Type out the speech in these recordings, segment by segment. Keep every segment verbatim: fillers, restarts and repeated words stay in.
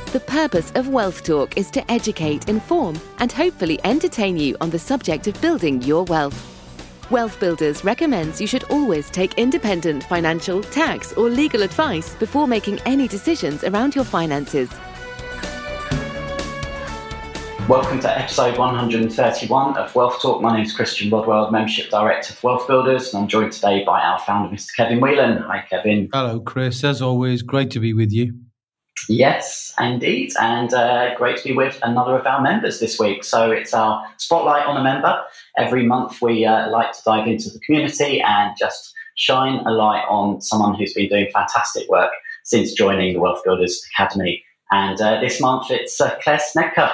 The purpose of Wealth Talk is to educate, inform, and hopefully entertain you on the subject of building your wealth. Wealth Builders recommends you should always take independent financial, tax, or legal advice before making any decisions around your finances. Welcome to episode one hundred thirty-one of Wealth Talk. My name is Christian Rodwell, Membership Director of Wealth Builders, and I'm joined today by our founder, Mister Kevin Whelan. Hi, Kevin. Hello, Chris. As always, great to be with you. Yes, indeed, and uh, great to be with another of our members this week. So it's our Spotlight on a Member. Every month we uh, like to dive into the community and just shine a light on someone who's been doing fantastic work since joining the Wealth Builders Academy. And uh, this month it's uh, Claire Snedker.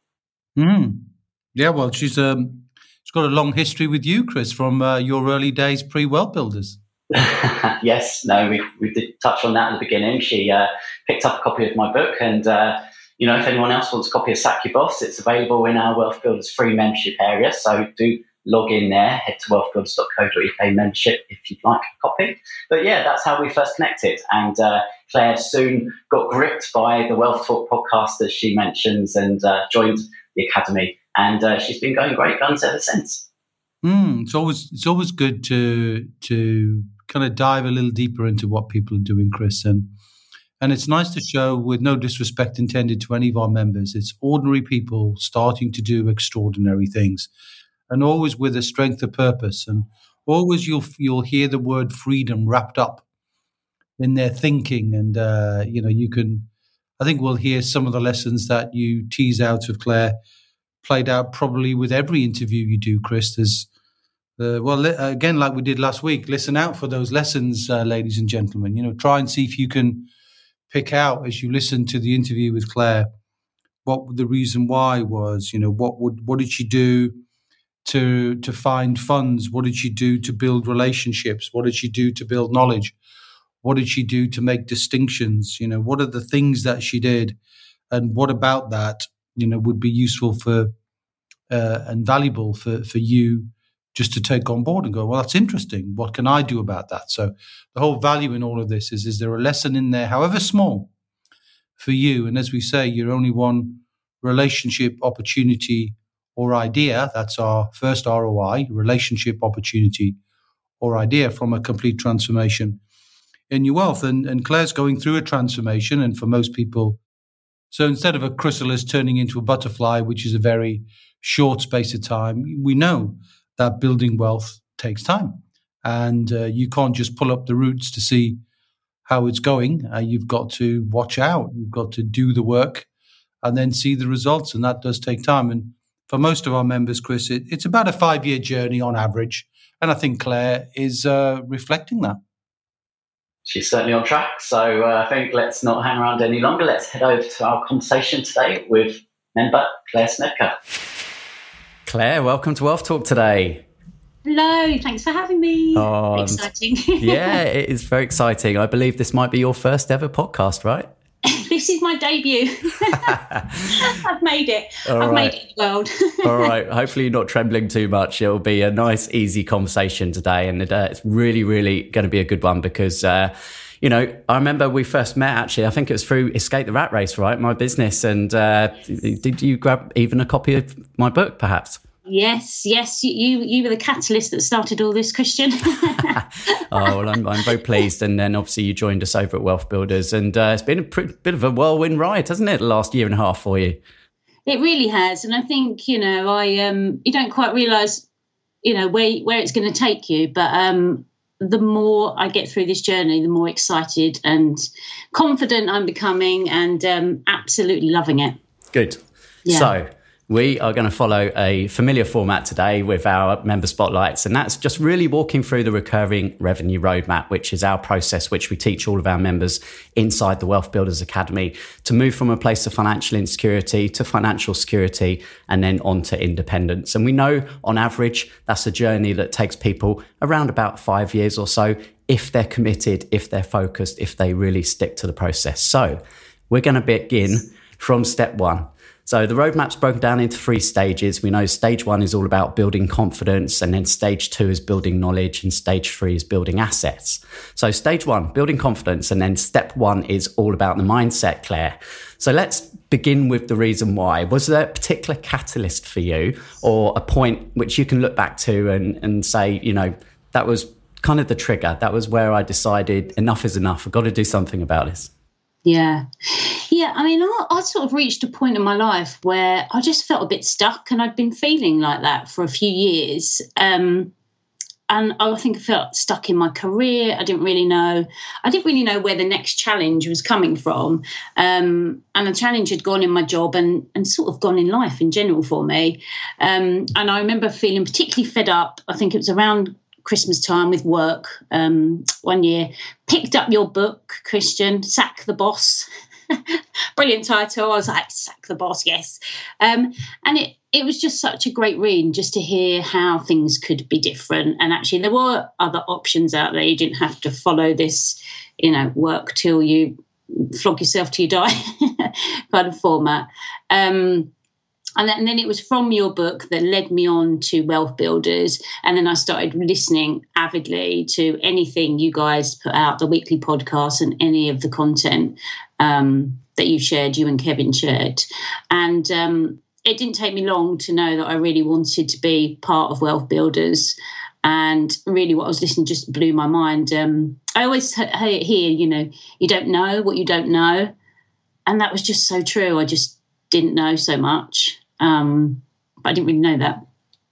Mm. Yeah, well, she's um, she's got a long history with you, Chris, from uh, your early days pre-Wealth Builders. Yes, no, we we did touch on that at the beginning. She uh, picked up a copy of my book, and uh, you know, if anyone else wants a copy of Sack Your Boss, it's available in our Wealth Builders free membership area. So do log in there, head to wealth builders dot co dot uk membership if you'd like a copy. But yeah, that's how we first connected. And uh, Claire soon got gripped by the Wealth Talk podcast, as she mentions, and uh, joined the Academy, and uh, she's been going great guns ever since. Mm, it's always it's always good to to kind of dive a little deeper into what people are doing, Chris, and and it's nice to show, with no disrespect intended to any of our members, it's ordinary people starting to do extraordinary things, and always with a strength of purpose, and always you'll you'll hear the word freedom wrapped up in their thinking, and uh, you know you can. I think we'll hear some of the lessons that you tease out of Claire played out probably with every interview you do, Chris. There's, uh, well, li- again, like we did last week, listen out for those lessons, uh, ladies and gentlemen. You know, try and see if you can pick out as you listen to the interview with Claire what the reason why was. You know, what would what did she do to to find funds? What did she do to build relationships? What did she do to build knowledge? What did she do to make distinctions? You know, what are the things that she did, and what about that, you know, would be useful for uh, and valuable for, for you just to take on board and go, well, that's interesting. What can I do about that? So the whole value in all of this is, is there a lesson in there, however small, for you? And as we say, you're only one relationship, opportunity, or idea. That's our first R O I, relationship, opportunity, or idea from a complete transformation in your wealth. And, and Claire's going through a transformation, and for most people, so instead of a chrysalis turning into a butterfly, which is a very short space of time, we know that building wealth takes time, and uh, you can't just pull up the roots to see how it's going. Uh, you've got to watch out, you've got to do the work and then see the results, and that does take time. And for most of our members, Chris, it, it's about a five-year journey on average, and I think Claire is uh, reflecting that. She's certainly on track. So uh, I think let's not hang around any longer. Let's head over to our conversation today with member Claire Snedker. Claire, welcome to Wealth Talk today. Hello, thanks for having me. Oh, exciting. Yeah, it is very exciting. I believe this might be your first ever podcast, right? This is my debut. I've made it. All I've right. made it in the world. All right. Hopefully you're not trembling too much. It'll be a nice, easy conversation today. And uh, it's really, really going to be a good one because, uh, you know, I remember we first met, actually, I think it was through Escape the Rat Race, right? My business. And uh, did you grab even a copy of my book, perhaps? Yes, yes. You, you you were the catalyst that started all this, Christian. Oh, well, I'm, I'm very pleased. And then obviously you joined us over at Wealth Builders. And uh, it's been a pretty, bit of a whirlwind ride, hasn't it, the last year and a half for you? It really has. And I think, you know, I um, you don't quite realise, you know, where, where it's going to take you. But um, the more I get through this journey, the more excited and confident I'm becoming, and um, absolutely loving it. Good. Yeah. So we are going to follow a familiar format today with our member spotlights, and that's just really walking through the recurring revenue roadmap, which is our process, which we teach all of our members inside the Wealth Builders Academy to move from a place of financial insecurity to financial security and then on to independence. And we know on average, that's a journey that takes people around about five years or so if they're committed, if they're focused, if they really stick to the process. So we're going to begin from step one. So the roadmap's broken down into three stages. We know stage one is all about building confidence, and then stage two is building knowledge, and stage three is building assets. So stage one, building confidence, and then step one is all about the mindset, Claire. So let's begin with the reason why. Was there a particular catalyst for you, or a point which you can look back to and, and say, you know, that was kind of the trigger. That was where I decided enough is enough. I've got to do something about this. Yeah. Yeah. I mean, I, I sort of reached a point in my life where I just felt a bit stuck, and I'd been feeling like that for a few years. Um, and I think I felt stuck in my career. I didn't really know. I didn't really know where the next challenge was coming from. Um, and the challenge had gone in my job and, and sort of gone in life in general for me. Um, and I remember feeling particularly fed up. I think it was around Christmas time with work um, one year. Picked up your book, Christian, Sack the Boss. Brilliant title. I was like, Sack the Boss, yes. Um, and it, it was just such a great read, just to hear how things could be different. And actually there were other options out there. You didn't have to follow this, you know, work till you flog yourself till you die kind of format. Um And then, and then it was from your book that led me on to Wealth Builders. And then I started listening avidly to anything you guys put out, the weekly podcasts and any of the content um, that you shared, you and Kevin shared. And um, it didn't take me long to know that I really wanted to be part of Wealth Builders. And really what I was listening just blew my mind. Um, I always hear, you know, you don't know what you don't know. And that was just so true. I just didn't know so much. Um, but I didn't really know that.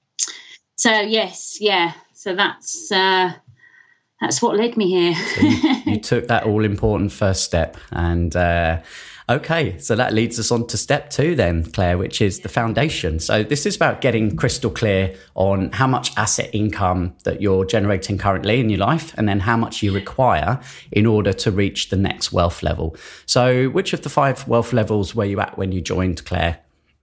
So yes, yeah. So that's uh, that's what led me here. So you, you took that all important first step, and uh, okay. So that leads us on to step two, then, Claire, which is the foundation. So this is about getting crystal clear on how much asset income that you're generating currently in your life, and then how much you require in order to reach the next wealth level. So, which of the five wealth levels were you at when you joined, Claire?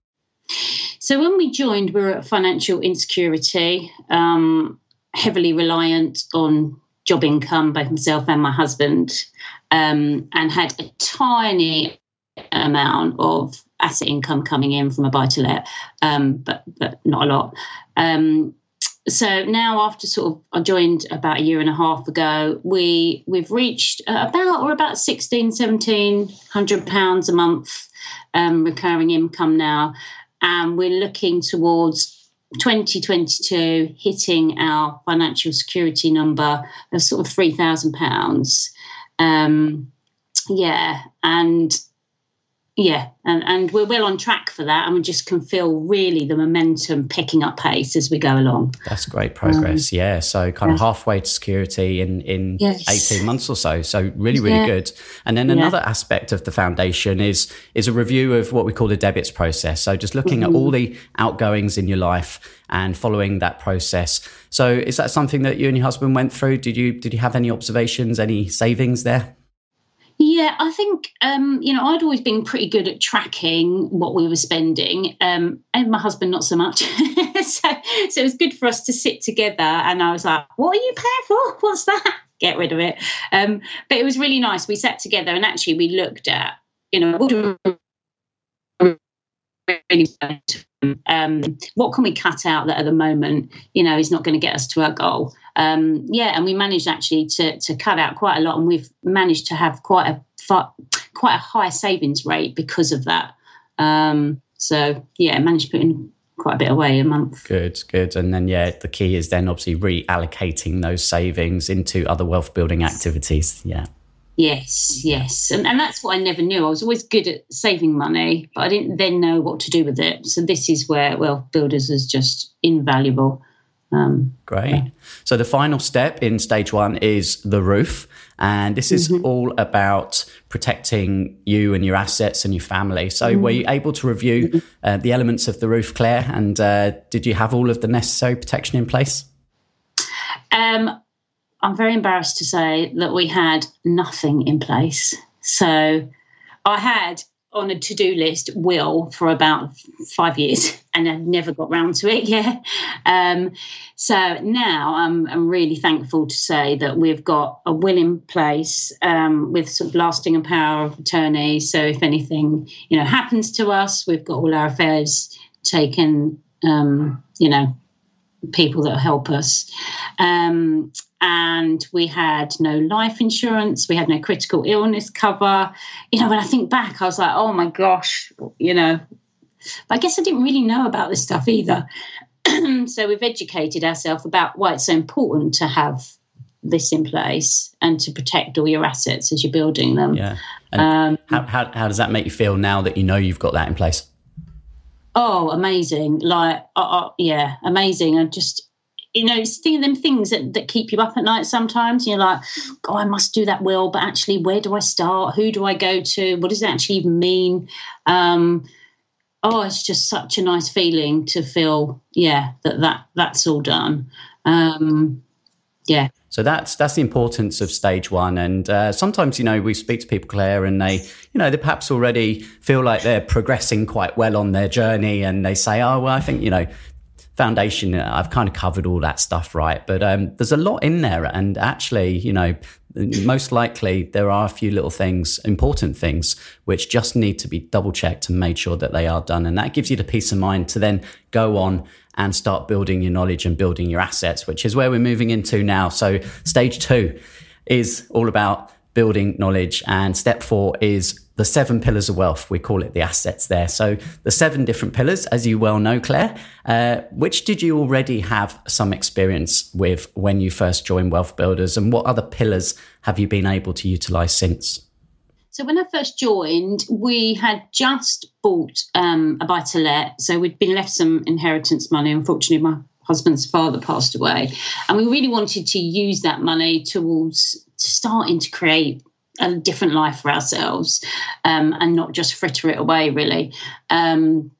So when we joined, we were at financial insecurity, um, heavily reliant on job income, both myself and my husband, um, and had a tiny amount of asset income coming in from a buy-to-let, um, but but not a lot. Um, so now, after sort of, I joined about a year and a half ago, we we've reached about or about sixteen, seventeen hundred pounds a month um, recurring income now. And we're looking towards twenty twenty-two hitting our financial security number of sort of three thousand pounds. Um, yeah, and yeah, and, and we're well on track for that. And we just can feel really the momentum picking up pace as we go along. That's great progress. Um, yeah. So kind yeah. of halfway to security in, in yes. eighteen months or so. So really, really yeah. good. And then another yeah. aspect of the foundation is, is a review of what we call the debits process. So just looking mm-hmm. at all the outgoings in your life and following that process. So is that something that you and your husband went through? Did you, did you have any observations, any savings there? Yeah, I think, um, you know, I'd always been pretty good at tracking what we were spending, um, and my husband not so much. so, so it was good for us to sit together, and I was like, what are you paying for? What's that? Get rid of it. Um, but it was really nice. We sat together and actually we looked at, you know, what do we really um, what can we cut out that at the moment, you know, is not going to get us to our goal. Um, yeah, and we managed actually to to cut out quite a lot, and we've managed to have quite a quite a high savings rate because of that. Um, so yeah, managed to put in quite a bit away a month. Good, good. And then yeah, the key is then obviously reallocating those savings into other wealth building activities. Yeah. Yes, yes. And, and that's what I never knew. I was always good at saving money, but I didn't then know what to do with it. So this is where Wealth Builders is just invaluable. Um, Great. Yeah. So the final step in stage one is the roof. And this is mm-hmm. all about protecting you and your assets and your family. So mm-hmm. were you able to review uh, the elements of the roof, Claire? And uh, did you have all of the necessary protection in place? Um. I'm very embarrassed to say that we had nothing in place. So I had on a to-do list will for about five years and I've never got round to it yet. Um, so now I'm, I'm really thankful to say that we've got a will in place um, with sort of lasting and power of attorney. So if anything, you know, happens to us, we've got all our affairs taken, um, you know, people that help us. Um, and we had no life insurance. We had no critical illness cover. You know, when I think back, I was like, oh my gosh, you know, but I guess I didn't really know about this stuff either. So we've educated ourselves about why it's so important to have this in place and to protect all your assets as you're building them. Yeah. And um, how, how, how does that make you feel now that you know you've got that in place? Oh, amazing. Like, uh, uh, yeah, amazing. And just, you know, it's thing, them things that, that keep you up at night sometimes. You're like, oh, I must do that will, but actually, where do I start? Who do I go to? What does it actually even mean? Um, oh, it's just such a nice feeling to feel, yeah, that, that that's all done. Um, yeah. So that's that's the importance of stage one. And uh, sometimes, you know, we speak to people, Claire, and they, you know, they perhaps already feel like they're progressing quite well on their journey. And they say, oh, well, I think, you know, foundation, I've kind of covered all that stuff, right? But um, there's a lot in there. And actually, you know, most likely there are a few little things, important things, which just need to be double checked and made sure that they are done. And that gives you the peace of mind to then go on and start building your knowledge and building your assets, which is where we're moving into now. So stage two is all about building knowledge. And step four is the seven pillars of wealth. We call it the assets there. So the seven different pillars, as you well know, Claire, uh, which did you already have some experience with when you first joined Wealth Builders? And what other pillars have you been able to utilize since? So when I first joined, we had just bought um, a buy-to-let. So we'd been left some inheritance money. Unfortunately, my husband's father passed away. And we really wanted to use that money towards starting to create a different life for ourselves um, and not just fritter it away, really. Um,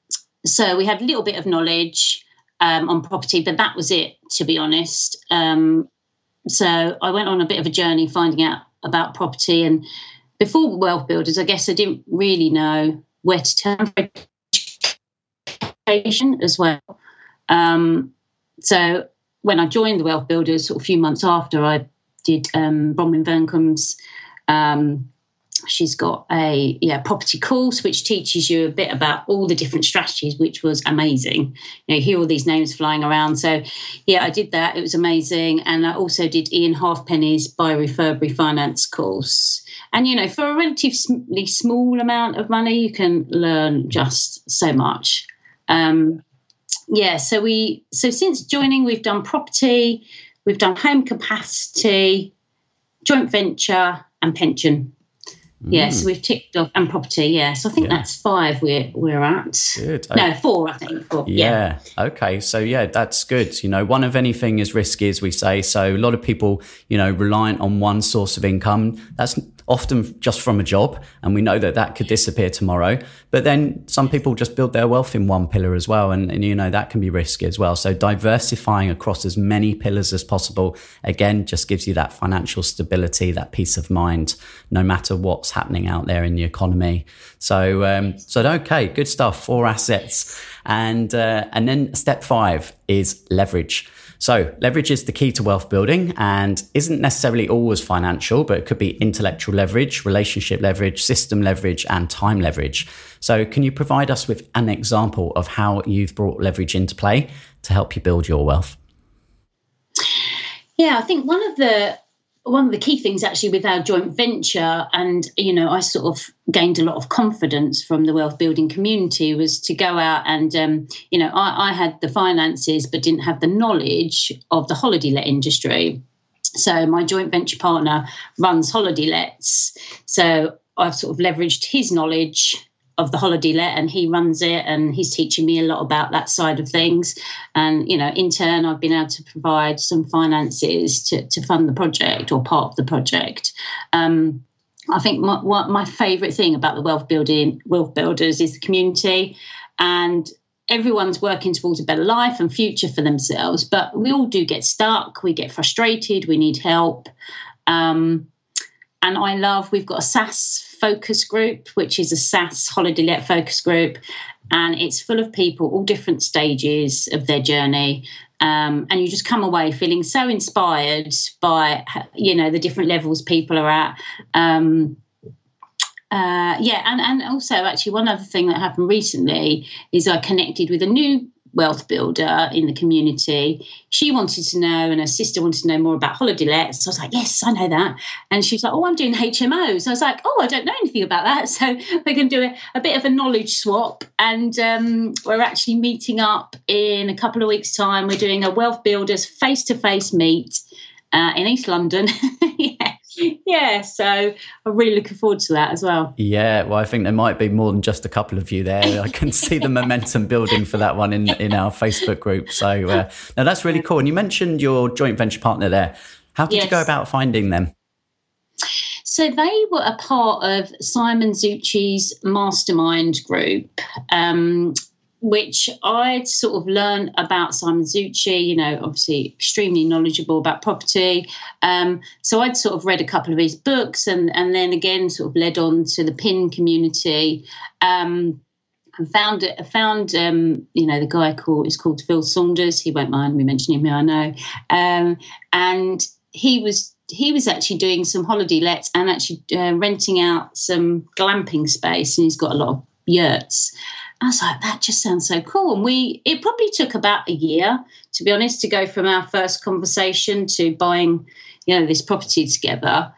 so we had a little bit of knowledge um, on property, but that was it, to be honest. Um, so I went on a bit of a journey finding out about property, and before Wealth Builders, I guess I didn't really know where to turn for education as well. Um, so when I joined the Wealth Builders, sort of a few months after, I did um, Bronwyn Verncombe's. Um, she's got a yeah property course which teaches you a bit about all the different strategies, which was amazing. You know, you hear all these names flying around. So yeah, I did that. It was amazing. And I also did Ian Halfpenny's Buy Refurb Refinance course. And, you know, for a relatively small amount of money, you can learn just so much. Um, yeah, so we so since joining, we've done property, we've done home capacity, joint venture, and pension. Mm. Yeah, so we've ticked off, and property. Yeah, so I think yeah. that's five we're we're at. Good. No, four. I think four. Yeah. yeah. Okay. So yeah, that's good. You know, one of anything is risky, as we say. So a lot of people, you know, reliant on one source of income. That's often just from a job, and we know that that could disappear tomorrow. But then some people just build their wealth in one pillar as well, and, and you know that can be risky as well. So diversifying across as many pillars as possible, again, just gives you that financial stability, that peace of mind, no matter what's happening out there in the economy. So, um, so okay, good stuff. Four assets, and uh, and then step five is leverage. So leverage is the key to wealth building and isn't necessarily always financial, but it could be intellectual leverage, relationship leverage, system leverage, and time leverage. So can you provide us with an example of how you've brought leverage into play to help you build your wealth? Yeah, I think one of the one of the key things actually with our joint venture, and, you know, I sort of gained a lot of confidence from the wealth building community, was to go out and, um, you know, I, I had the finances but didn't have the knowledge of the holiday let industry. So my joint venture partner runs holiday lets. So I've sort of leveraged his knowledge of the holiday let, and he runs it, and he's teaching me a lot about that side of things. And, you know, in turn, I've been able to provide some finances to, to fund the project or part of the project. Um, I think my, what my favourite thing about the wealth building, wealth builders is the community, and everyone's working towards a better life and future for themselves. But we all do get stuck. We get frustrated. We need help. Um, and I love, we've got a S A S focus group, which is a S A S holiday let focus group, and it's full of people, all different stages of their journey. Um, and you just come away feeling so inspired by, you know, the different levels people are at. Um, uh, yeah, and, and also actually one other thing that happened recently is I connected with a new wealth builder in the community. She wanted to know, and her sister wanted to know more about holiday lets. So I was like, yes, I know that. And she was like, oh, I'm doing H M Os. I was like, oh, I don't know anything about that. So we're going to do a, a bit of a knowledge swap. And um, we're actually meeting up in a couple of weeks' time. We're doing a wealth builders face-to-face meet uh, in East London. yeah. Yeah, so I'm really looking forward to that as well. Yeah, well, I think there might be more than just a couple of you there. I can see the momentum building for that one in, in our Facebook group. So uh, now that's really cool. And you mentioned your joint venture partner there. How did yes. you go about finding them? So they were a part of Simon Zucci's mastermind group, um, which I'd sort of learned about Simon Zucci, you know, obviously extremely knowledgeable about property. Um, so I'd sort of read a couple of his books and, and then again sort of led on to the P I N community. Um, and found it, found, um, you know, the guy called, is called Phil Saunders. He won't mind me mentioning him, I know. Um, and he was he was actually doing some holiday lets and actually uh, renting out some glamping space, and he's got a lot of yurts. I was like, that just sounds so cool. And we, it probably took about a year, to be honest, to go from our first conversation to buying, you know, this property together.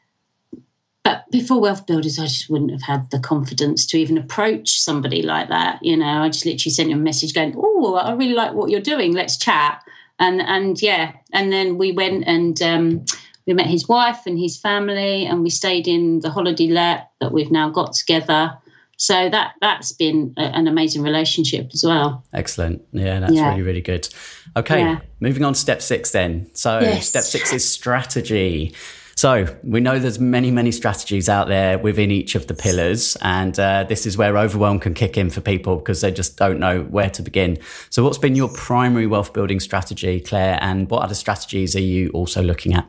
But before Wealth Builders, I just wouldn't have had the confidence to even approach somebody like that. You know, I just literally sent him a message going, oh, I really like what you're doing. Let's chat. And, and yeah, and then we went and um, we met his wife and his family, and we stayed in the holiday let that we've now got together. So that, that's been a, an amazing relationship as well. Excellent. Yeah, that's yeah. really, really good. Okay, yeah. Moving on to step six then. So yes. Step six is strategy. So we know there's many, many strategies out there within each of the pillars. And uh, this is where overwhelm can kick in for people because they just don't know where to begin. So what's been your primary wealth building strategy, Claire? And what other strategies are you also looking at?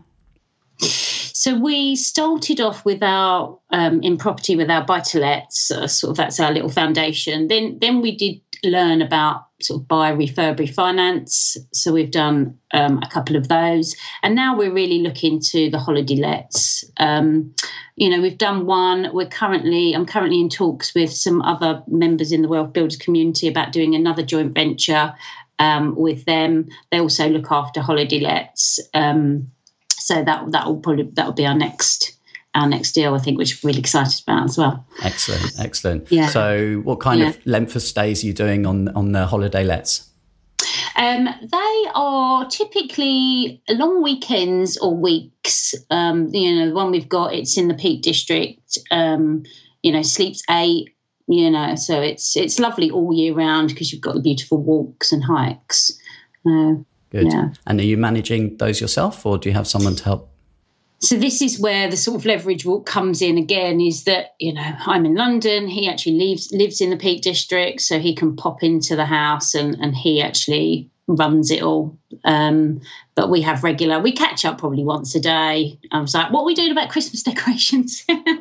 So we started off with our um, in property with our buy-to-lets, uh, sort of that's our little foundation. Then then we did learn about sort of buy, refurb, refinance. So we've done um, a couple of those, and now we're really looking to the holiday lets. Um, you know, we've done one. We're currently I'm currently in talks with some other members in the Wealth Builders community about doing another joint venture um, with them. They also look after holiday lets. Um, So that that will probably that will be our next our next deal, I think, which we're really excited about as well. Excellent, excellent. Yeah. So, what kind yeah. of length of stays are you doing on on the holiday lets? Um, they are typically long weekends or weeks. Um, you know, the one we've got, it's in the Peak District. Um, you know, sleeps eight. You know, so it's it's lovely all year round because you've got the beautiful walks and hikes. Uh, Good. Yeah. And are you managing those yourself, or do you have someone to help? So this is where the sort of leverage walk comes in again, is that, you know, I'm in London. He actually lives lives in the Peak District, so he can pop into the house and, and he actually runs it all. Um, but we have regular, we catch up probably once a day. I was like, what are we doing about Christmas decorations?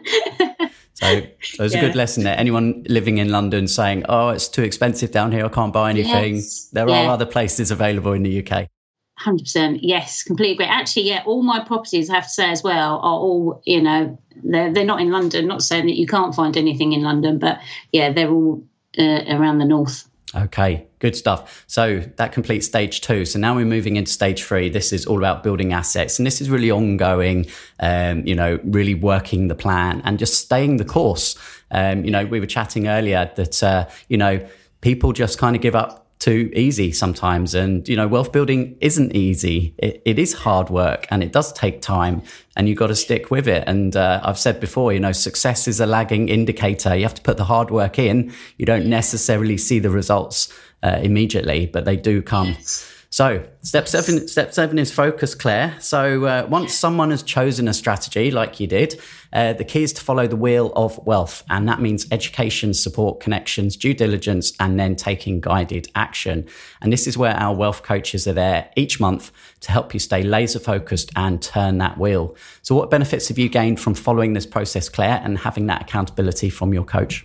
So there's yeah. a good lesson there. Anyone living in London saying, oh, it's too expensive down here, I can't buy anything. Yes. There yeah. are other places available in the U K. one hundred percent. Yes, completely agree. Actually, yeah, all my properties, I have to say as well, are all, you know, they're, they're not in London. Not saying that you can't find anything in London, but yeah, they're all uh, around the north. Okay, good stuff. So that completes stage two. So now we're moving into stage three. This is all about building assets. And this is really ongoing, um, you know, really working the plan and just staying the course. Um, you know, we were chatting earlier that, uh, you know, people just kind of give up too easy sometimes. And, you know, wealth building isn't easy. It, it is hard work and it does take time and you've got to stick with it. And uh, I've said before, you know, success is a lagging indicator. You have to put the hard work in. You don't necessarily see the results uh, immediately, but they do come. So step seven, step seven is focus, Claire. So uh, once someone has chosen a strategy like you did, uh, the key is to follow the wheel of wealth. And that means education, support, connections, due diligence, and then taking guided action. And this is where our wealth coaches are there each month to help you stay laser focused and turn that wheel. So what benefits have you gained from following this process, Claire, and having that accountability from your coach?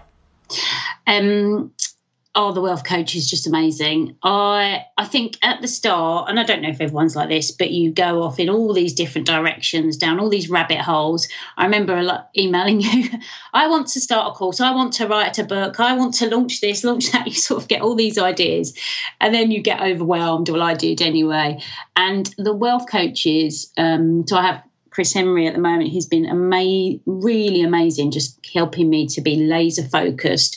Um. Oh, the wealth coach is just amazing. I I think at the start, and I don't know if everyone's like this, but you go off in all these different directions, down all these rabbit holes. I remember a lot emailing you, I want to start a course, I want to write a book, I want to launch this, launch that. You sort of get all these ideas and then you get overwhelmed. Well, I did anyway. And the wealth coaches, um, so I have Chris Henry at the moment, he's been ama- really amazing, just helping me to be laser focused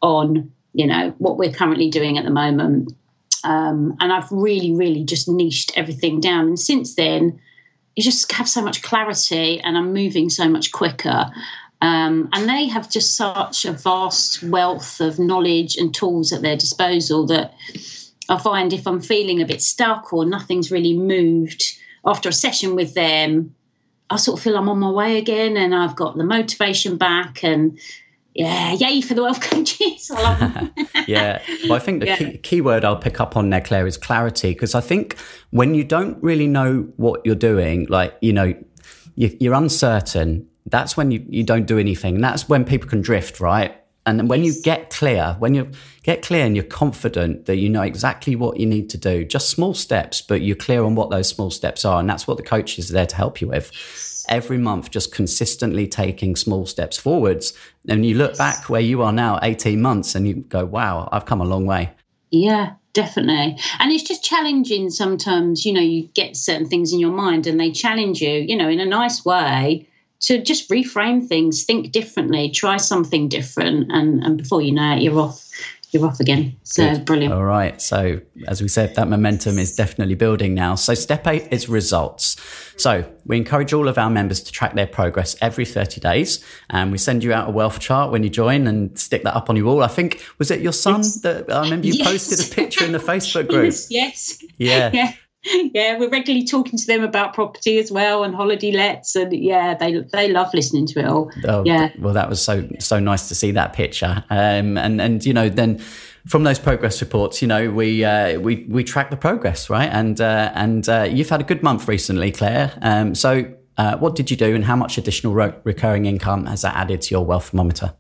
on you know, what we're currently doing at the moment. Um, and I've really, really just niched everything down. And since then, you just have so much clarity and I'm moving so much quicker. Um, and they have just such a vast wealth of knowledge and tools at their disposal that I find if I'm feeling a bit stuck or nothing's really moved after a session with them, I sort of feel I'm on my way again and I've got the motivation back and yeah, yay for the wealth coaches. I love them. Yeah. Well, I think the yeah. key, key word I'll pick up on there, Claire, is clarity. Because I think when you don't really know what you're doing, like, you know, you, you're uncertain, that's when you, you don't do anything. And that's when people can drift, right? And then when yes. you get clear, when you get clear and you're confident that you know exactly what you need to do, just small steps, but you're clear on what those small steps are. And that's what the coach is there to help you with. Every month, just consistently taking small steps forwards. And you look back where you are now, eighteen months, and you go, wow, I've come a long way. Yeah, definitely. And it's just challenging sometimes, you know, you get certain things in your mind and they challenge you, you know, in a nice way to just reframe things, think differently, try something different. And, and before you know it, you're off. You're off again. So Good. Brilliant. All right. So as we said, that momentum is definitely building now. So step eight is results. So we encourage all of our members to track their progress every thirty days. And we send you out a wealth chart when you join and stick that up on your wall. I think, was it your son yes. that I remember you yes. posted a picture in the Facebook group? Yes. yes. Yeah. Yeah. Yeah, we're regularly talking to them about property as well and holiday lets, and yeah, they they love listening to it all. Oh, yeah. Well, that was so so nice to see that picture. Um, and and you know, then from those progress reports, you know, we uh, we we track the progress, right? And uh, and uh, you've had a good month recently, Claire. Um, so uh, what did you do, and how much additional re- recurring income has that added to your wealth thermometer?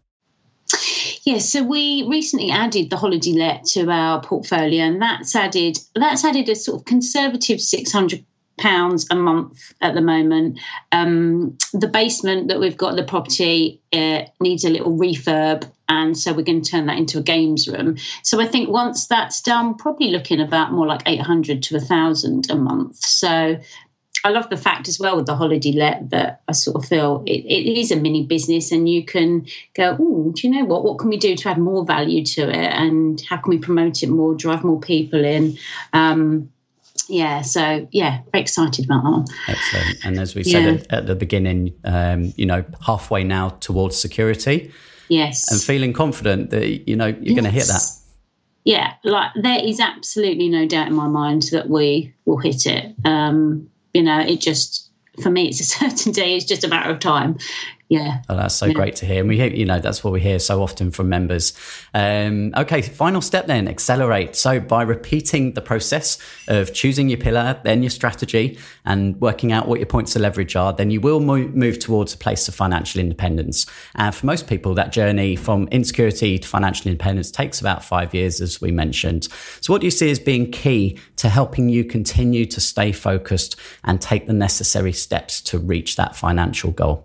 Yeah, so we recently added the holiday let to our portfolio, and that's added that's added a sort of conservative six hundred pounds a month at the moment. Um, the basement that we've got at the property uh, needs a little refurb, and so we're going to turn that into a games room. So I think once that's done, probably looking about more like eight hundred to one thousand a month. So I love the fact as well with the holiday let that I sort of feel it, it is a mini business and you can go, oh, do you know what? What can we do to add more value to it? And how can we promote it more, drive more people in? Um, yeah, so yeah, very excited about that one. Excellent. And as we said yeah. at, at the beginning, um, you know, halfway now towards security. Yes. And feeling confident that, you know, you're yes. going to hit that. Yeah, like there is absolutely no doubt in my mind that we will hit it. Um You know, it just, for me, it's a certainty. It's just a matter of time. Yeah. Oh, that's so yeah. great to hear. And we hear, you know, that's what we hear so often from members. Um, okay, final step then, accelerate. So by repeating the process of choosing your pillar, then your strategy, and working out what your points of leverage are, then you will move, move towards a place of financial independence. And for most people, that journey from insecurity to financial independence takes about five years, as we mentioned. So what do you see as being key to helping you continue to stay focused and take the necessary steps to reach that financial goal?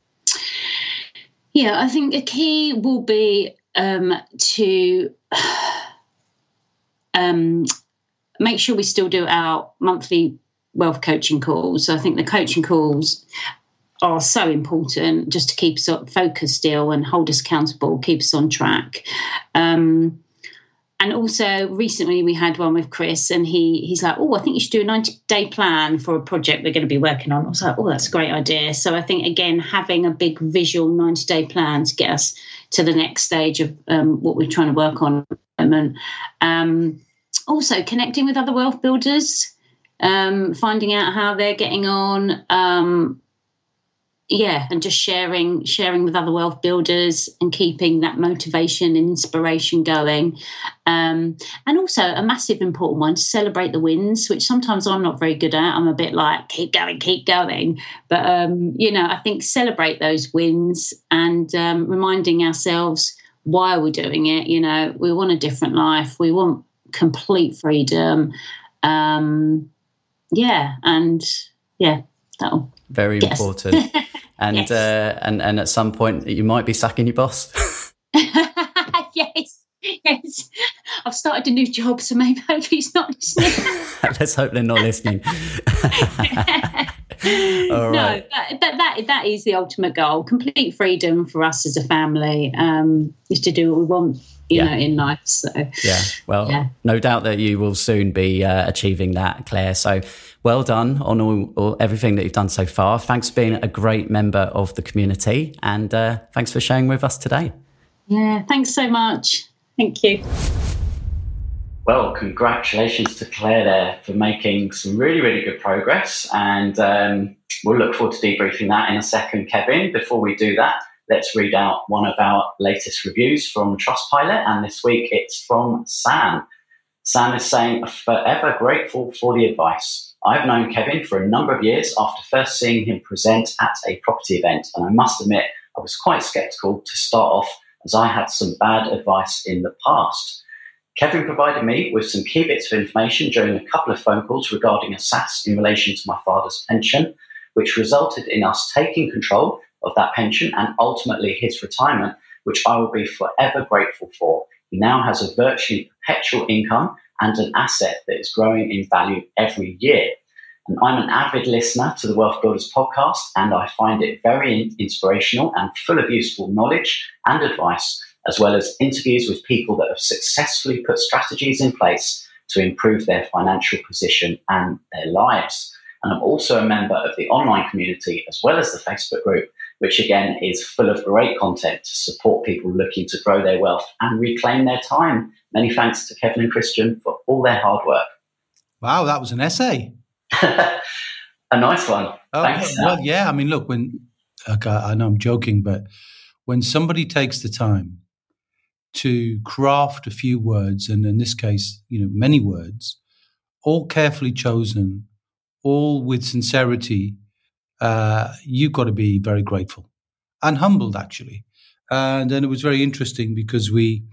Yeah, I think a key will be um, to um, make sure we still do our monthly wealth coaching calls. So I think the coaching calls are so important just to keep us focused still and hold us accountable, keep us on track. Um, and also recently we had one with Chris and he he's like, oh, I think you should do a ninety-day plan for a project we're going to be working on. I was like, oh, that's a great idea. So I think, again, having a big visual ninety-day plan to get us to the next stage of um, what we're trying to work on at the moment. Um, also connecting with other wealth builders, um, finding out how they're getting on. Um, Yeah, and just sharing sharing with other wealth builders and keeping that motivation and inspiration going. Um, and also a massive important one, to celebrate the wins, which sometimes I'm not very good at. I'm a bit like, keep going, keep going. But, um, you know, I think celebrate those wins and um, reminding ourselves why we're doing it. You know, we want a different life. We want complete freedom. Um, yeah, and yeah, that'll very yes. important. And yes. uh, and and at some point you might be sacking your boss. yes, yes. I've started a new job, so maybe hope he's not listening. Let's hope they're not listening. All right. No, but, but that that is the ultimate goal: complete freedom for us as a family, um, is to do what we want, you yeah. know, in life. So yeah, well, yeah. no doubt that you will soon be uh, achieving that, Claire. So. Well done on all, all everything that you've done so far. Thanks for being a great member of the community, and uh, thanks for sharing with us today. Yeah, thanks so much. Thank you. Well, congratulations to Claire there for making some really, really good progress, and um, we'll look forward to debriefing that in a second, Kevin. Before we do that, let's read out one of our latest reviews from Trustpilot, and this week it's from Sam. Sam is saying, forever grateful for the advice. I've known Kevin for a number of years after first seeing him present at a property event, and I must admit I was quite sceptical to start off as I had some bad advice in the past. Kevin provided me with some key bits of information during a couple of phone calls regarding a S A S in relation to my father's pension, which resulted in us taking control of that pension and ultimately his retirement, which I will be forever grateful for. He now has a virtually perpetual income and an asset that is growing in value every year. And I'm an avid listener to the Wealth Builders podcast, and I find it very inspirational and full of useful knowledge and advice, as well as interviews with people that have successfully put strategies in place to improve their financial position and their lives. And I'm also a member of the online community, as well as the Facebook group, which again is full of great content to support people looking to grow their wealth and reclaim their time. Many thanks to Kevin and Christian for all their hard work. Wow, that was an essay. A nice one. Oh, Thanks. Well, yeah, I mean, look, when okay, I know I'm joking, but when somebody takes the time to craft a few words, and in this case, you know, many words, all carefully chosen, all with sincerity, uh, you've got to be very grateful and humbled, actually. And then it was very interesting because we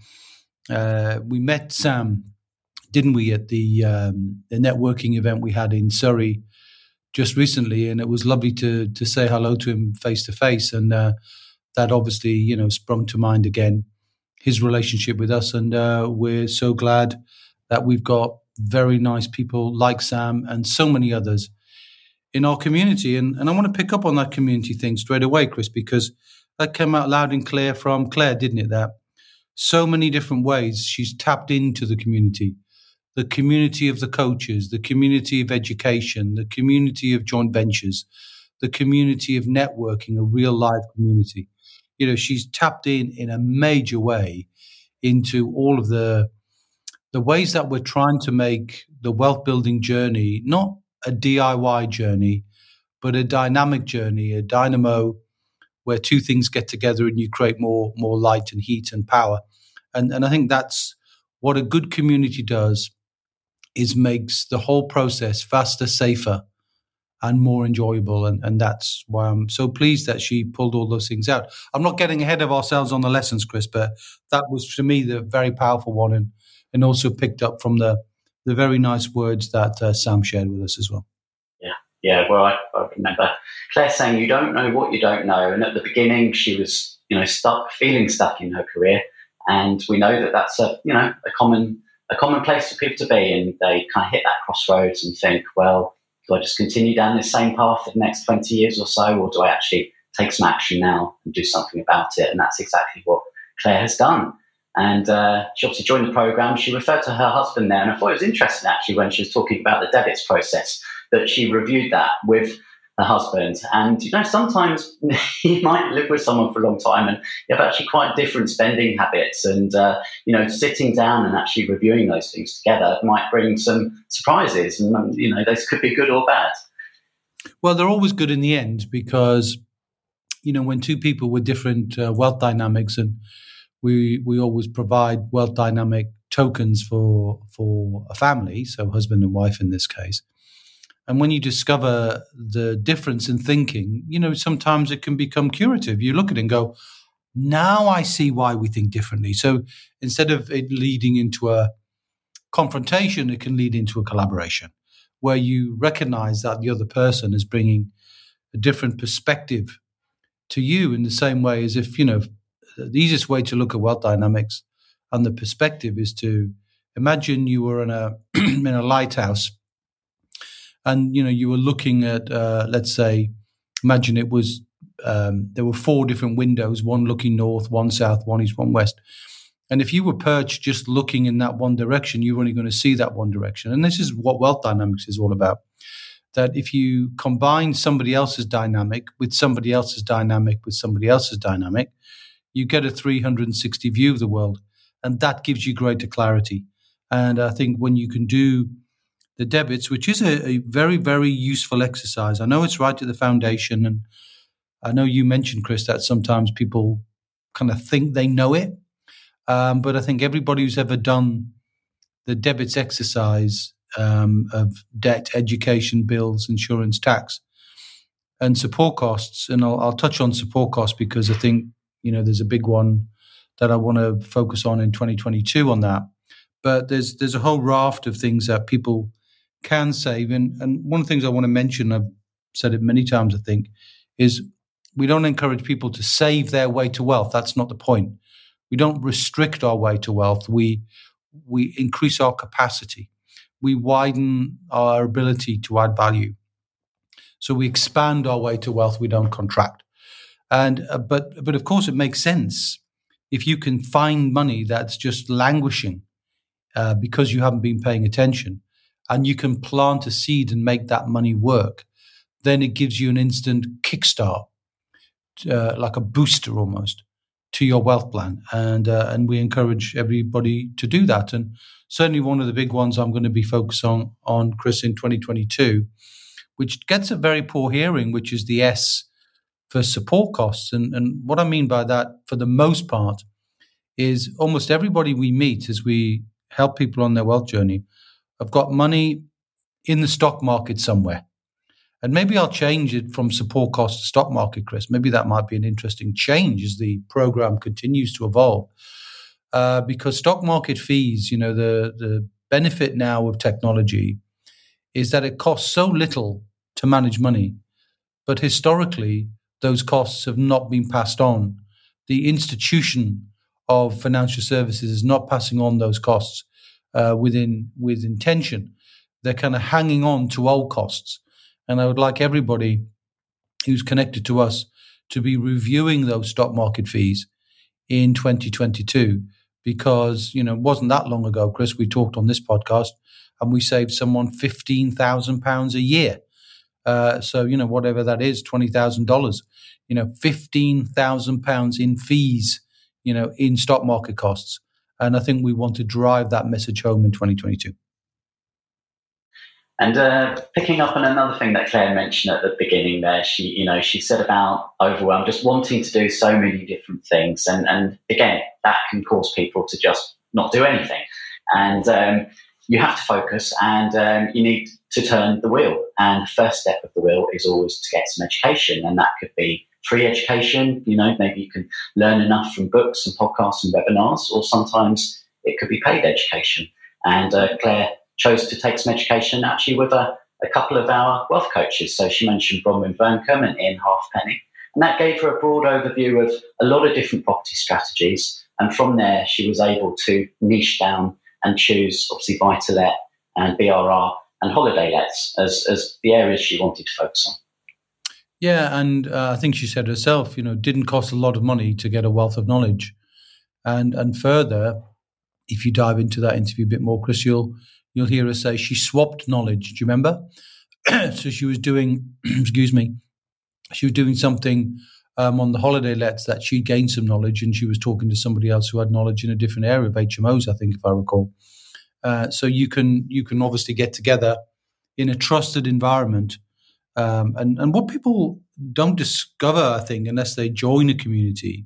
uh, we met Sam, didn't we, at the, um, the networking event we had in Surrey just recently, and it was lovely to to say hello to him face to face, and uh, that obviously, you know, sprung to mind again his relationship with us, and uh, we're so glad that we've got very nice people like Sam and so many others in our community. And, and I want to pick up on that community thing straight away, Chris, because that came out loud and clear from Claire, didn't it? That so many different ways she's tapped into the community, the community of the coaches, the community of education, the community of joint ventures, the community of networking, a real live community. You know, she's tapped in in a major way into all of the the ways that we're trying to make the wealth building journey not a D I Y journey, but a dynamic journey, a dynamo where two things get together and you create more more light and heat and power. And and I think that's what a good community does, is makes the whole process faster, safer, and more enjoyable. And, and that's why I'm so pleased that she pulled all those things out. I'm not getting ahead of ourselves on the lessons, Chris, but that was, for me, the very powerful one, and, and also picked up from the, the very nice words that uh, Sam shared with us as well. Yeah, yeah. Well, I, I remember Claire saying, you don't know what you don't know. And at the beginning, she was, you know, stuck, feeling stuck in her career. And we know that that's a, you know, a common a common place for people to be, and they kind of hit that crossroads and think, well, do I just continue down this same path for the next twenty years or so, or do I actually take some action now and do something about it? And that's exactly what Claire has done. And uh, she obviously joined the program. She referred to her husband there, and I thought it was interesting actually when she was talking about the debits process, that she reviewed that with her husband. And, you know, sometimes you might live with someone for a long time and you have actually quite different spending habits. And, uh, you know, sitting down and actually reviewing those things together might bring some surprises. And, you know, those could be good or bad. Well, they're always good in the end because, you know, when two people with different uh, wealth dynamics, and we we always provide wealth dynamic tokens for for a family, so husband and wife in this case. And when you discover the difference in thinking, you know, sometimes it can become curative. You look at it and go, now I see why we think differently. So instead of it leading into a confrontation, it can lead into a collaboration where you recognize that the other person is bringing a different perspective to you in the same way as if, you know, the easiest way to look at wealth dynamics and the perspective is to imagine you were in a in a lighthouse and, you know, you were looking at, uh, let's say, imagine it was, um, there were four different windows, one looking north, one south, one east, one west. And if you were perched just looking in that one direction, you're only going to see that one direction. And this is what wealth dynamics is all about. That if you combine somebody else's dynamic with somebody else's dynamic with somebody else's dynamic, you get a three hundred sixty view of the world. And that gives you greater clarity. And I think when you can do the debits, which is a, a very, very useful exercise. I know it's right at the foundation. And I know you mentioned, Chris, that sometimes people kind of think they know it. Um, but I think everybody who's ever done the debits exercise um, of debt, education, bills, insurance, tax, and support costs, and I'll, I'll touch on support costs because I think, you know, there's a big one that I want to focus on in twenty twenty-two on that. But there's there's a whole raft of things that people can save. And, and one of the things I want to mention, I've said it many times, I think, is we don't encourage people to save their way to wealth. That's not the point. We don't restrict our way to wealth. We we increase our capacity. We widen our ability to add value. So we expand our way to wealth. We don't contract. And uh, but but of course, it makes sense if you can find money that's just languishing uh, because you haven't been paying attention, and you can plant a seed and make that money work. Then it gives you an instant kickstart, uh, like a booster almost, to your wealth plan. And uh, and we encourage everybody to do that. And certainly one of the big ones I'm going to be focused on, on Chris, in twenty twenty-two, which gets a very poor hearing, which is the S for support costs. And, and what I mean by that, for the most part, is almost everybody we meet as we help people on their wealth journey have got money in the stock market somewhere. And maybe I'll change it from support cost to stock market, Chris. Maybe that might be an interesting change as the program continues to evolve. Uh, because stock market fees, you know, the, the benefit now of technology is that it costs so little to manage money. But historically, those costs have not been passed on. The institution of financial services is not passing on those costs uh, within with intention. They're kind of hanging on to old costs. And I would like everybody who's connected to us to be reviewing those stock market fees in twenty twenty-two, because, you know, it wasn't that long ago, Chris, we talked on this podcast and we saved someone fifteen thousand pounds a year. Uh, so, you know, whatever that is, twenty thousand dollars, you know, fifteen thousand pounds in fees, you know, in stock market costs. And I think we want to drive that message home in twenty twenty-two. And uh, picking up on another thing that Claire mentioned at the beginning there, she, you know, she said about overwhelm, just wanting to do so many different things. And, and again, that can cause people to just not do anything. And um, you have to focus, and um, you need to turn the wheel. And the first step of the wheel is always to get some education. And that could be free education. You know, maybe you can learn enough from books and podcasts and webinars, or sometimes it could be paid education. And uh, Claire chose to take some education actually with a, a couple of our wealth coaches. So she mentioned Bronwyn Verncombe and Ian Halfpenny. And that gave her a broad overview of a lot of different property strategies. And from there, she was able to niche down and choose, obviously, buy-to-let and B R R and holiday lets as, as the areas she wanted to focus on. Yeah, and uh, I think she said herself, you know, it didn't cost a lot of money to get a wealth of knowledge. And and further, if you dive into that interview a bit more, Chris, you'll You'll hear her say she swapped knowledge. Do you remember? so she was doing, excuse me, she was doing something um, on the holiday lets that she gained some knowledge, and she was talking to somebody else who had knowledge in a different area of H M Os, I think, if I recall. Uh, so you can you can obviously get together in a trusted environment. Um, and, and what people don't discover, I think, unless they join a community,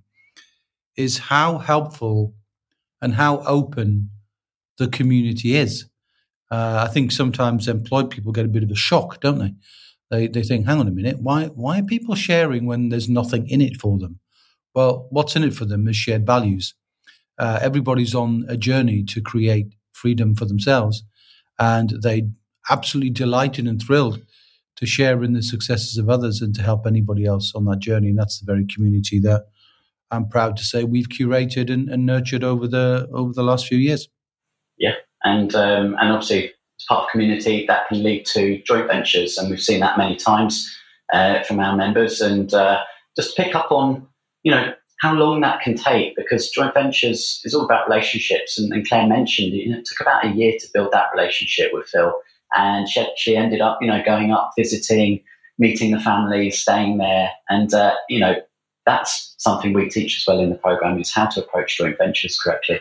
is how helpful and how open the community is. Uh, I think sometimes employed people get a bit of a shock, don't they? They they think, hang on a minute, why why are people sharing when there's nothing in it for them? Well, what's in it for them is shared values. Uh, everybody's on a journey to create freedom for themselves, and they absolutely delighted and thrilled to share in the successes of others and to help anybody else on that journey. And that's the very community that I'm proud to say we've curated and, and nurtured over the over the last few years. Yeah, and um, and obviously as part of community that can lead to joint ventures, and we've seen that many times uh, from our members. And uh, just to pick up on, you know, how long that can take, because joint ventures is all about relationships. And, and Claire mentioned, you know, it took about a year to build that relationship with Phil. And she, she ended up, you know, going up, visiting, meeting the family, staying there. And, uh, you know, that's something we teach as well in the program, is how to approach joint ventures correctly.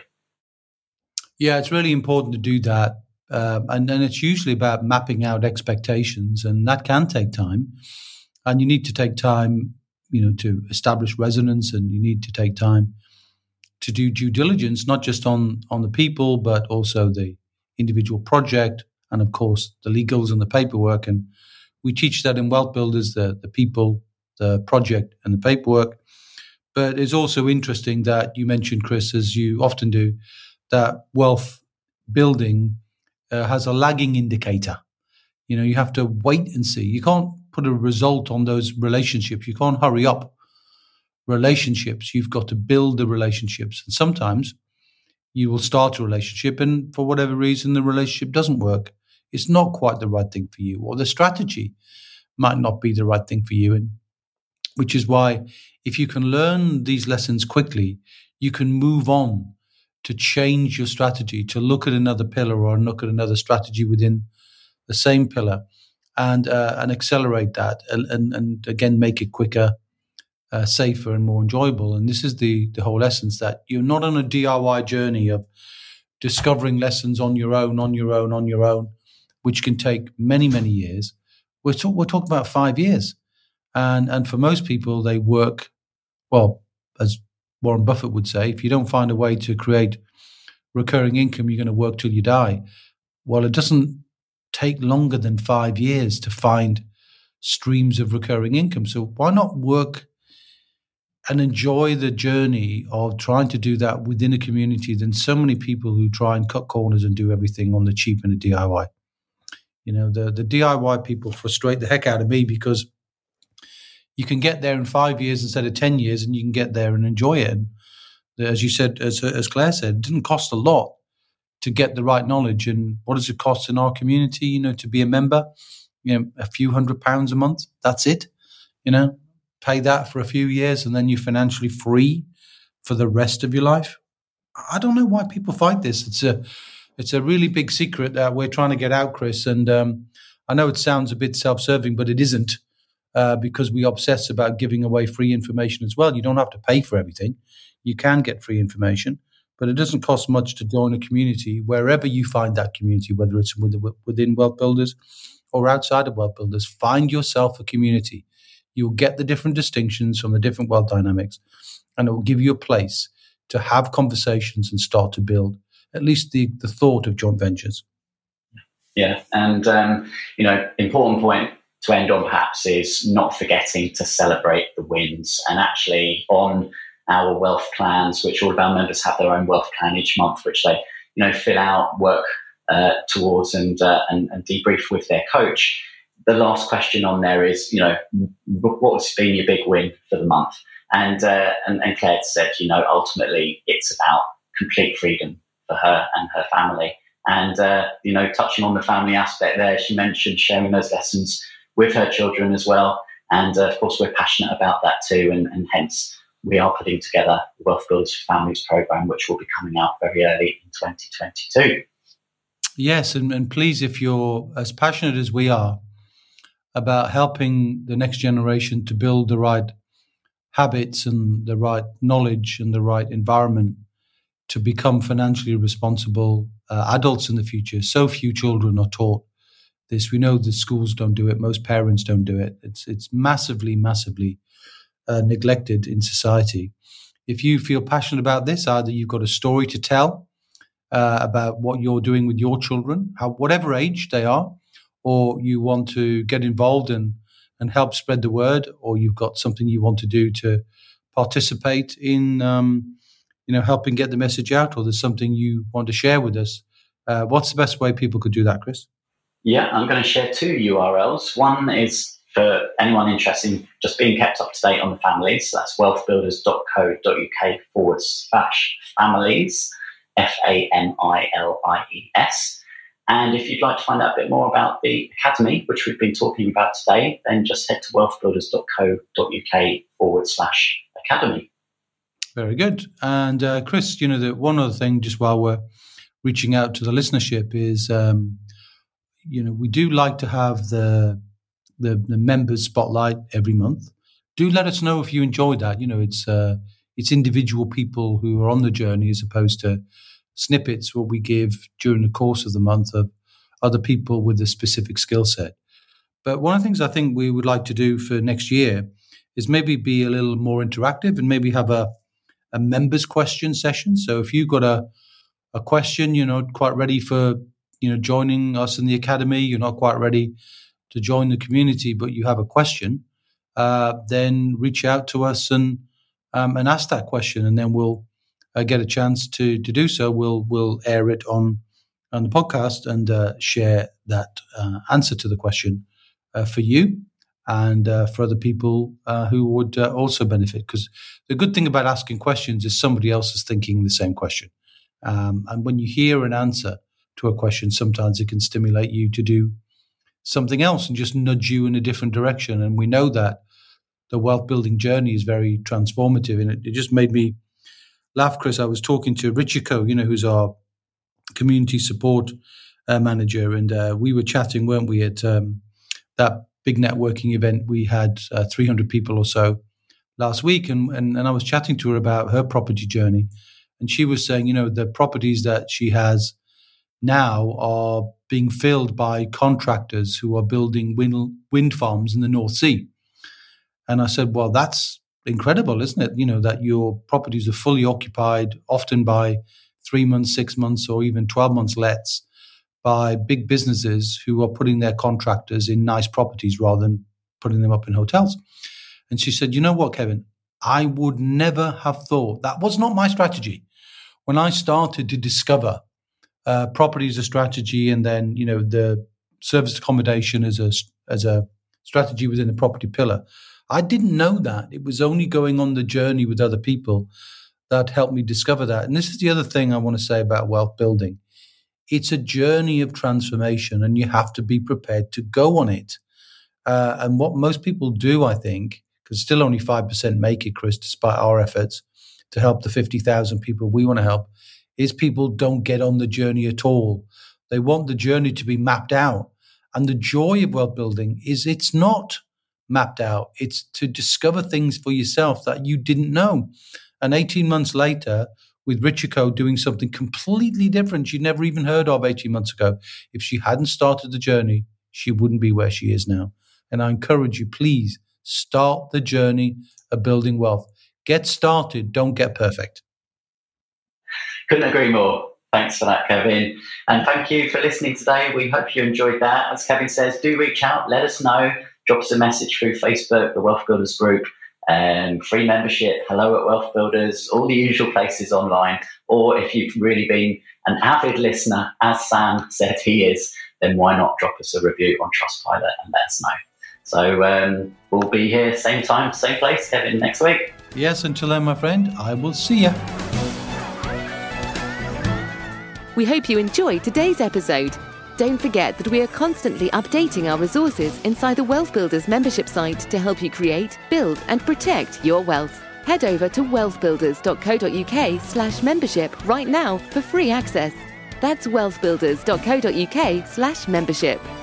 Yeah, it's really important to do that. Um, and then it's usually about mapping out expectations, and that can take time. And you need to take time, you know, to establish resonance, and you need to take time to do due diligence, not just on, on the people, but also the individual project, and of course the legals and the paperwork. And we teach that in Wealth Builders, the, the people, the project and the paperwork. But it's also interesting that you mentioned, Chris, as you often do, that wealth building uh, has a lagging indicator. You know, you have to wait and see. You can't put a result on those relationships. You can't hurry up relationships. You've got to build the relationships. And sometimes you will start a relationship, and for whatever reason, the relationship doesn't work. It's not quite the right thing for you, or the strategy might not be the right thing for you. And which is why if you can learn these lessons quickly, you can move on to change your strategy, to look at another pillar or look at another strategy within the same pillar, and uh, and accelerate that, and, and, and again, make it quicker, uh, safer, and more enjoyable. And this is the, the whole essence, that you're not on a D I Y journey of discovering lessons on your own, on your own, on your own, which can take many, many years. We're, talk, we're talking about five years. And and for most people, they work, well, as Warren Buffett would say, if you don't find a way to create recurring income, you're going to work till you die. Well, it doesn't take longer than five years to find streams of recurring income. So why not work and enjoy the journey of trying to do that within a community than so many people who try and cut corners and do everything on the cheap and the D I Y. You know, the, the D I Y people frustrate the heck out of me, because you can get there in five years instead of ten years, and you can get there and enjoy it. And as you said, as, as Claire said, it didn't cost a lot to get the right knowledge. And what does it cost in our community, you know, to be a member? You know, a few hundred pounds a month. That's it. You know, pay that for a few years, and then you're financially free for the rest of your life. I don't know why people fight this. It's a, it's a really big secret that we're trying to get out, Chris. And um, I know it sounds a bit self-serving, but it isn't. Uh, because we obsess about giving away free information as well. You don't have to pay for everything. You can get free information, but it doesn't cost much to join a community wherever you find that community, whether it's within Wealth Builders or outside of Wealth Builders. Find yourself a community. You'll get the different distinctions from the different wealth dynamics, and it will give you a place to have conversations and start to build at least the, the thought of joint ventures. Yeah, and, um, you know, important point to end on perhaps is not forgetting to celebrate the wins. And actually on our wealth plans, which all of our members have their own wealth plan each month, which they, you know, fill out, work uh, towards and, uh, and and debrief with their coach. The last question on there is, you know, what's been your big win for the month? And, uh, and, and Claire said, you know, ultimately it's about complete freedom for her and her family. And, uh, you know, touching on the family aspect there, she mentioned sharing those lessons with her children as well. And uh, of course, we're passionate about that too. And, and hence, we are putting together the Wealth Builders for Families program, which will be coming out very early in twenty twenty-two. Yes. And, and please, if you're as passionate as we are about helping the next generation to build the right habits and the right knowledge and the right environment to become financially responsible uh, adults in the future. So few children are taught this. We know that schools don't do it. Most parents don't do it. It's it's massively, massively uh, neglected in society. If you feel passionate about this, either you've got a story to tell uh, about what you're doing with your children, how, whatever age they are, or you want to get involved and, and help spread the word, or you've got something you want to do to participate in um, you know, helping get the message out, or there's something you want to share with us, uh, what's the best way people could do that, Chris? Yeah, I'm going to share two U R Ls. One is for anyone interested in just being kept up to date on the families. So that's wealthbuilders.co.uk forward slash families, F A M I L I E S. And if you'd like to find out a bit more about the Academy, which we've been talking about today, then just head to wealthbuilders.co.uk forward slash Academy. Very good. And uh, Chris, you know, the one other thing, just while we're reaching out to the listenership, is, um, you know, we do like to have the, the the members spotlight every month. Do let us know if you enjoy that. You know, it's uh, it's individual people who are on the journey as opposed to snippets what we give during the course of the month of other people with a specific skill set. But one of the things I think we would like to do for next year is maybe be a little more interactive and maybe have a a members question session. So if you've got a, a question, you're not quite ready for, you know, joining us in the Academy, you're not quite ready to join the community, but you have a question, uh, then reach out to us and um, and ask that question, and then we'll uh, get a chance to to do so. We'll we'll air it on on the podcast and uh, share that uh, answer to the question uh, for you. And uh, for other people uh, who would uh, also benefit. Because the good thing about asking questions is somebody else is thinking the same question. Um, and when you hear an answer to a question, sometimes it can stimulate you to do something else and just nudge you in a different direction. And we know that the wealth building journey is very transformative. And it, it just made me laugh, Chris. I was talking to Richiko, you know, who's our community support uh, manager. And uh, we were chatting, weren't we, at um, that big networking event. We had uh, three hundred people or so last week. And, and, and I was chatting to her about her property journey. And she was saying, you know, the properties that she has now are being filled by contractors who are building wind, wind farms in the North Sea. And I said, well, that's incredible, isn't it? You know, that your properties are fully occupied, often by three months, six months, or even twelve months lets, by big businesses who are putting their contractors in nice properties rather than putting them up in hotels. And she said, you know what, Kevin, I would never have thought, that was not my strategy. When I started to discover uh, property as a strategy, and then, you know, the service accommodation as a, as a strategy within the property pillar, I didn't know that. It was only going on the journey with other people that helped me discover that. And this is the other thing I want to say about wealth building. It's a journey of transformation, and you have to be prepared to go on it. Uh, and what most people do, I think, because still only five percent make it, Chris, despite our efforts to help the fifty thousand people we want to help, is people don't get on the journey at all. They want the journey to be mapped out. And the joy of wealth building is it's not mapped out. It's to discover things for yourself that you didn't know. And eighteen months later, with Richiko doing something completely different she'd never even heard of eighteen months ago, if she hadn't started the journey, she wouldn't be where she is now. And I encourage you, please start the journey of building wealth. Get started, don't get perfect. Couldn't agree more. Thanks for that, Kevin. And thank you for listening today. We hope you enjoyed that. As Kevin says, do reach out, let us know, drop us a message through Facebook, the Wealth Builders group, um, free membership, hello at Wealth Builders, all the usual places online. Or if you've really been an avid listener, as Sam said he is, then why not drop us a review on Trustpilot and let us know. So um, we'll be here same time, same place, Kevin, next week. Yes, until then, my friend, I will see you. We hope you enjoyed today's episode. Don't forget that we are constantly updating our resources inside the Wealth Builders membership site to help you create, build and protect your wealth. Head over to wealthbuilders.co.uk slash membership right now for free access. That's wealthbuilders.co.uk slash membership.